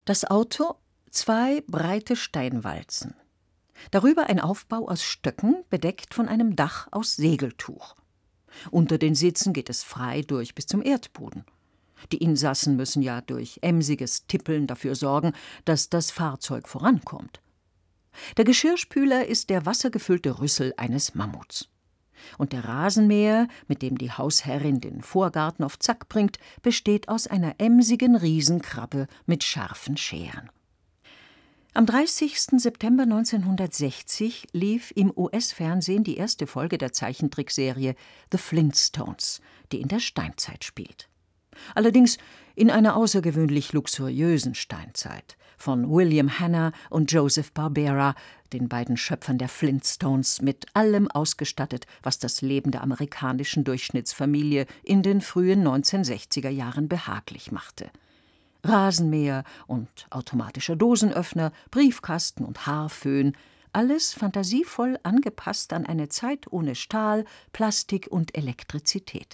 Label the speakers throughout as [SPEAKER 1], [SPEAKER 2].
[SPEAKER 1] Das Auto, 2 breite Steinwalzen. Darüber ein Aufbau aus Stöcken, bedeckt von einem Dach aus Segeltuch. Unter den Sitzen geht es frei durch bis zum Erdboden. Die Insassen müssen ja durch emsiges Tippeln dafür sorgen, dass das Fahrzeug vorankommt. Der Geschirrspüler ist der wassergefüllte Rüssel eines Mammuts. Und der Rasenmäher, mit dem die Hausherrin den Vorgarten auf Zack bringt, besteht aus einer emsigen Riesenkrabbe mit scharfen Scheren. Am 30. September 1960 lief im US-Fernsehen die erste Folge der Zeichentrickserie The Flintstones, die in der Steinzeit spielt. Allerdings in einer außergewöhnlich luxuriösen Steinzeit, von William Hanna und Joseph Barbera, den beiden Schöpfern der Flintstones, mit allem ausgestattet, was das Leben der amerikanischen Durchschnittsfamilie in den frühen 1960er Jahren behaglich machte. Rasenmäher und automatischer Dosenöffner, Briefkasten und Haarföhn, alles fantasievoll angepasst an eine Zeit ohne Stahl, Plastik und Elektrizität.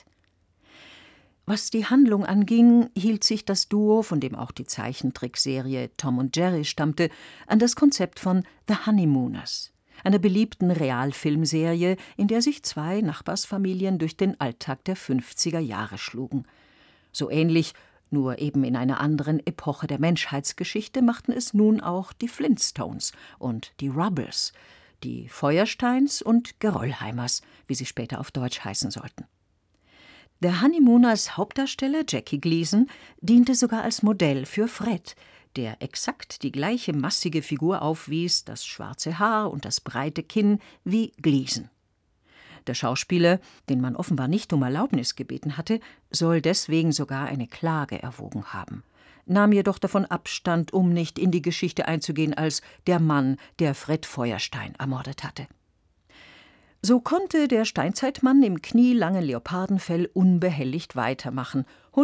[SPEAKER 1] Was die Handlung anging, hielt sich das Duo, von dem auch die Zeichentrickserie Tom und Jerry stammte, an das Konzept von The Honeymooners, einer beliebten Realfilmserie, in der sich 2 Nachbarsfamilien durch den Alltag der 50er Jahre schlugen. So ähnlich, nur eben in einer anderen Epoche der Menschheitsgeschichte, machten es nun auch die Flintstones und die Rubbles, die Feuersteins und Geröllheimers, wie sie später auf Deutsch heißen sollten. Der Honeymooners Hauptdarsteller Jackie Gleason diente sogar als Modell für Fred, der exakt die gleiche massige Figur aufwies, das schwarze Haar und das breite Kinn wie Gleason. Der Schauspieler, den man offenbar nicht um Erlaubnis gebeten hatte, soll deswegen sogar eine Klage erwogen haben, nahm jedoch davon Abstand, um nicht in die Geschichte einzugehen als der Mann, der Fred Feuerstein ermordet hatte. So konnte der Steinzeitmann im knielangen Leopardenfell unbehelligt weitermachen.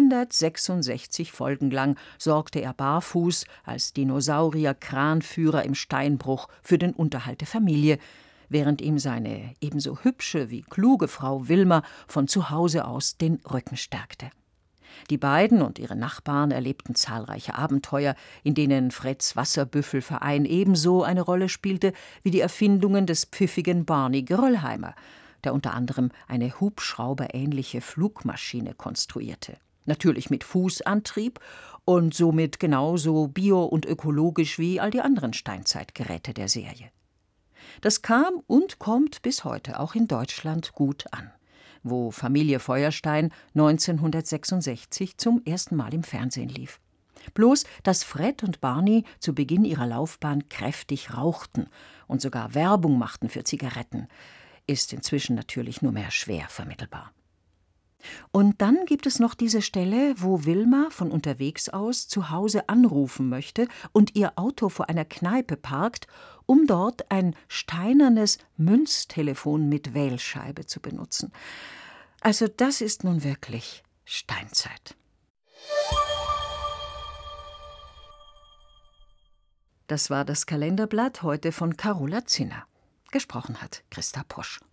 [SPEAKER 1] 166 Folgen lang sorgte er barfuß als Dinosaurier-Kranführer im Steinbruch für den Unterhalt der Familie, während ihm seine ebenso hübsche wie kluge Frau Wilma von zu Hause aus den Rücken stärkte. Die beiden und ihre Nachbarn erlebten zahlreiche Abenteuer, in denen Freds Wasserbüffelverein ebenso eine Rolle spielte wie die Erfindungen des pfiffigen Barney Geröllheimer, der unter anderem eine hubschrauberähnliche Flugmaschine konstruierte. Natürlich mit Fußantrieb und somit genauso bio- und ökologisch wie all die anderen Steinzeitgeräte der Serie. Das kam und kommt bis heute auch in Deutschland gut an, wo Familie Feuerstein 1966 zum ersten Mal im Fernsehen lief. Bloß, dass Fred und Barney zu Beginn ihrer Laufbahn kräftig rauchten und sogar Werbung machten für Zigaretten, ist inzwischen natürlich nur mehr schwer vermittelbar. Und dann gibt es noch diese Stelle, wo Wilma von unterwegs aus zu Hause anrufen möchte und ihr Auto vor einer Kneipe parkt, um dort ein steinernes Münztelefon mit Wählscheibe zu benutzen. Also das ist nun wirklich Steinzeit. Das war das Kalenderblatt heute von Carola Zinner. Gesprochen hat Christa Posch.